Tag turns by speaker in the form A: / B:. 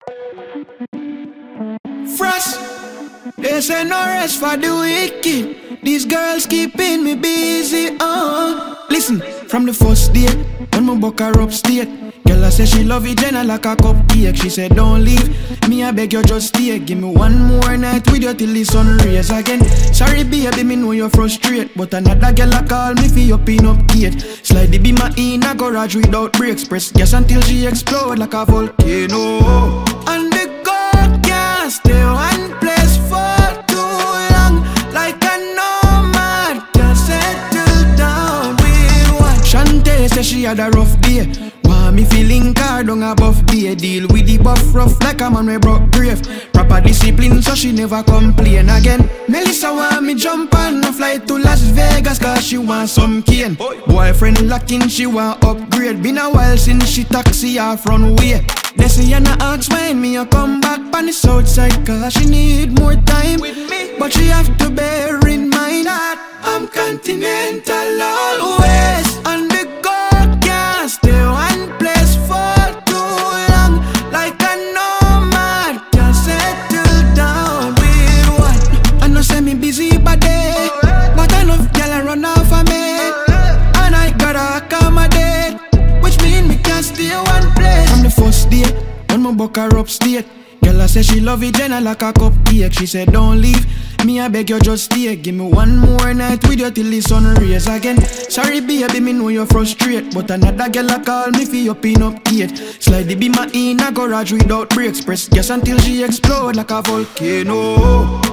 A: Frost, they say no rest for the wicked. These girls keeping me busy, Listen, from the first day, when my buck her upstate, girl I say she love it, Jenna like a cupcake. She said don't leave, me I beg you just stay. Give me one more night with you till the sun rays again. Sorry baby, me know you're frustrated, but another girl I call me for your pin up gate. Slide the beam in a garage without brakes, press gas until she explode like a volcano. And the girl can't stay one place for too long, like a nomad can't settle down with one. Shantae say she had a rough day, want me feeling hard on a buff day. Deal with the buff rough like a man we broke grave. Proper discipline so she never complain again. Melissa want me jump on a flight to Las Vegas cause she want some cane. Boyfriend locking, she want upgrade. Been a while since she taxi off runway. They say you not ask when me a come back on the south side cause she need more time with me. But she have to bear in mind that I'm continental always. And the girl can't stay one place for too long, like a nomad can't settle down with one. I know say me busy body, but I love girl and run off of me, and I gotta accommodate, which mean me can't stay one place. From the first day, when my buck her upstate, girl I say she love it, Jenna like a cupcake. She said don't leave, me I beg you just stay. Give me one more night with you till the sun rays again. Sorry baby, me know you're frustrated, but another girl I call me for your pin up gate. Slide the beam in a garage without brakes, press gas until she explode like a volcano.